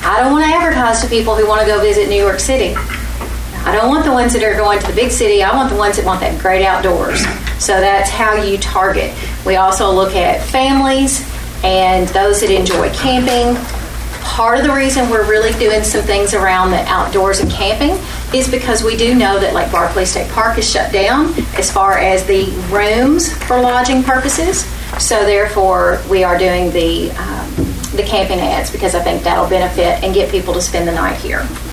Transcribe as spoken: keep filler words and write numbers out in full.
I don't want to advertise to people who want to go visit New York City. I don't want the ones that are going to the big city. I want the ones that want that great outdoors. So that's how you target. We also look at families and those that enjoy camping. Part of the reason we're really doing some things around the outdoors and camping is because we do know that like Barclay State Park is shut down as far as the rooms for lodging purposes. So therefore, we are doing the um, the camping ads because I think that'll benefit and get people to spend the night here.